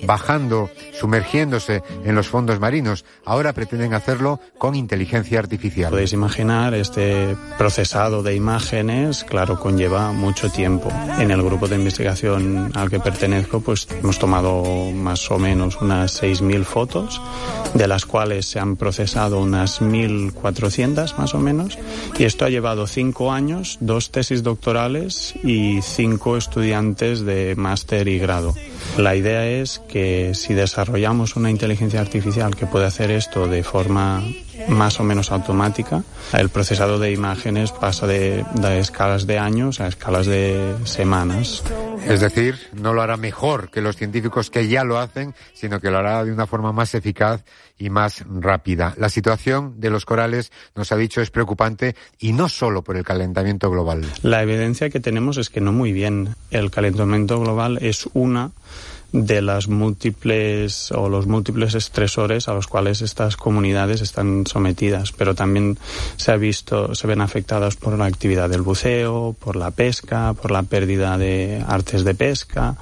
bajando, sumergiéndose en los fondos marinos. Ahora pretenden hacerlo con inteligencia artificial. Podéis imaginar, este procesado de imágenes, claro, conlleva mucho tiempo. En el grupo de investigación al que pertenezco, pues hemos tomado más o menos unas 6.000 fotos, de las cuales se han procesado unas 1.400 más o menos, y esto ha llevado 5 años, 2 tesis doctorales y 5 estudiantes de máster y grado. La idea es que si desarrollamos una inteligencia artificial que puede hacer esto de forma más o menos automática, el procesado de imágenes pasa de escalas de años a escalas de semanas. Es decir, no lo hará mejor que los científicos que ya lo hacen, sino que lo hará de una forma más eficaz y más rápida. La situación de los corales, nos ha dicho, es preocupante, y no solo por el calentamiento global. La evidencia que tenemos es que no muy bien. El calentamiento global es una de las múltiples o los múltiples estresores a los cuales estas comunidades están sometidas, pero también se ven afectadas por la actividad del buceo, por la pesca, por la pérdida de artes de pesca.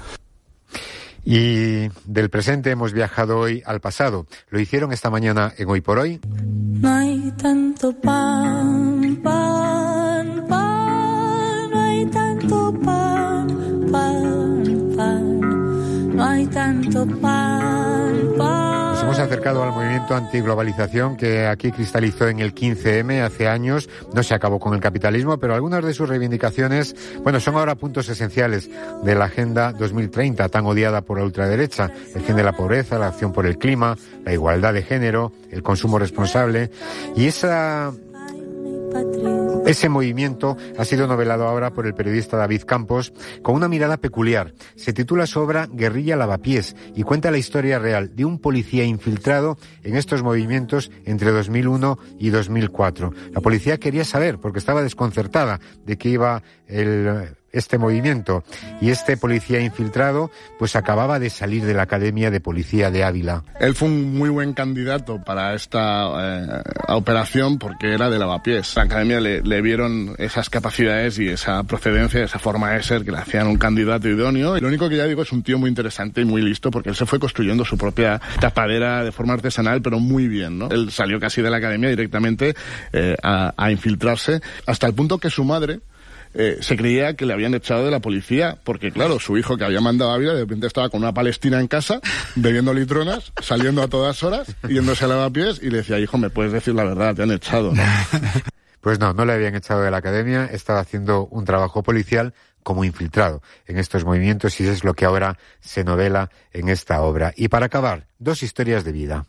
Y del presente hemos viajado hoy al pasado. Lo hicieron esta mañana en Hoy por Hoy. No hay tanto pan, pan, pan, no hay tanto pan, pan, pan. No hay tanto pan, pan. Nos hemos acercado al movimiento antiglobalización que aquí cristalizó en el 15M hace años. No se acabó con el capitalismo, pero algunas de sus reivindicaciones, son ahora puntos esenciales de la Agenda 2030, tan odiada por la ultraderecha. El fin de la pobreza, la acción por el clima, la igualdad de género, el consumo responsable. Y ese movimiento ha sido novelado ahora por el periodista David Campos con una mirada peculiar. Se titula su obra Guerrilla Lavapiés y cuenta la historia real de un policía infiltrado en estos movimientos entre 2001 y 2004. La policía quería saber, porque estaba desconcertada de que iba este movimiento, y este policía infiltrado pues acababa de salir de la Academia de Policía de Ávila. Él fue un muy buen candidato para esta operación porque era de lavapiés. La Academia le vieron esas capacidades y esa procedencia, esa forma de ser que le hacían un candidato idóneo. Y lo único que ya digo, es un tío muy interesante y muy listo, porque él se fue construyendo su propia tapadera de forma artesanal, pero muy bien, ¿no? Él salió casi de la Academia directamente a infiltrarse, hasta el punto que su madre se creía que le habían echado de la policía, porque claro, su hijo, que había mandado a Ávila, de repente estaba con una palestina en casa, bebiendo litronas, saliendo a todas horas, yéndose a lavapiés, y le decía: hijo, ¿me puedes decir la verdad? Te han echado, ¿no? Pues no le habían echado de la Academia, estaba haciendo un trabajo policial como infiltrado en estos movimientos, y es lo que ahora se novela en esta obra. Y para acabar, 2 historias de vida.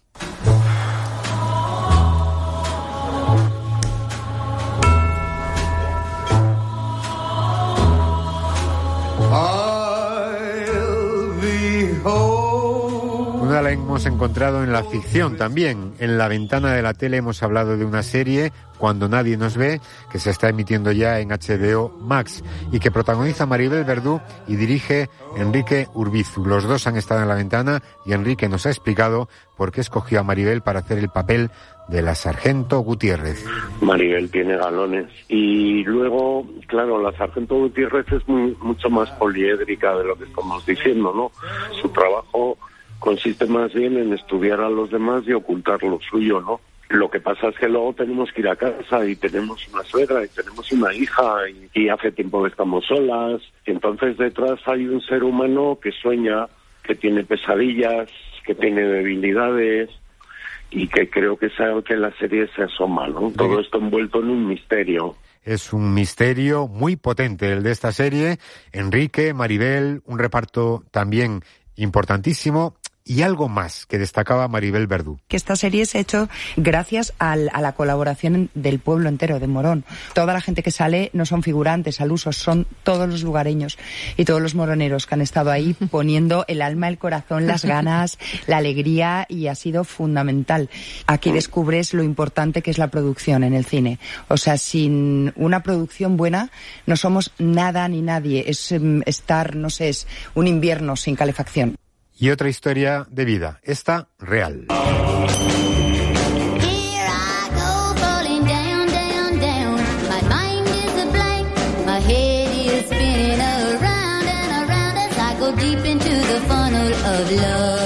Una la hemos encontrado en la ficción también. En La Ventana de la Tele hemos hablado de una serie, Cuando nadie nos ve, que se está emitiendo ya en HBO Max y que protagoniza Maribel Verdú y dirige Enrique Urbizu. Los dos han estado en La Ventana y Enrique nos ha explicado por qué escogió a Maribel para hacer el papel de la Sargento Gutiérrez. Maribel tiene galones. Y luego, claro, la Sargento Gutiérrez es mucho más poliédrica de lo que estamos diciendo, ¿no? Su trabajo consiste más bien en estudiar a los demás y ocultar lo suyo, ¿no? Lo que pasa es que luego tenemos que ir a casa y tenemos una suegra y tenemos una hija y hace tiempo que estamos solas. Y entonces detrás hay un ser humano que sueña, que tiene pesadillas, que tiene debilidades, y que creo que es algo que en la serie se asoma, ¿no? Todo esto envuelto en un misterio. Es un misterio muy potente el de esta serie. Enrique, Maribel, un reparto también importantísimo. Y algo más que destacaba Maribel Verdú. Que esta serie se ha hecho gracias a la colaboración del pueblo entero de Morón. Toda la gente que sale no son figurantes al uso, son todos los lugareños y todos los moroneros que han estado ahí poniendo el alma, el corazón, las ganas, la alegría, y ha sido fundamental. Aquí descubres lo importante que es la producción en el cine. O sea, sin una producción buena no somos nada ni nadie. Es es un invierno sin calefacción. Y otra historia de vida, esta real.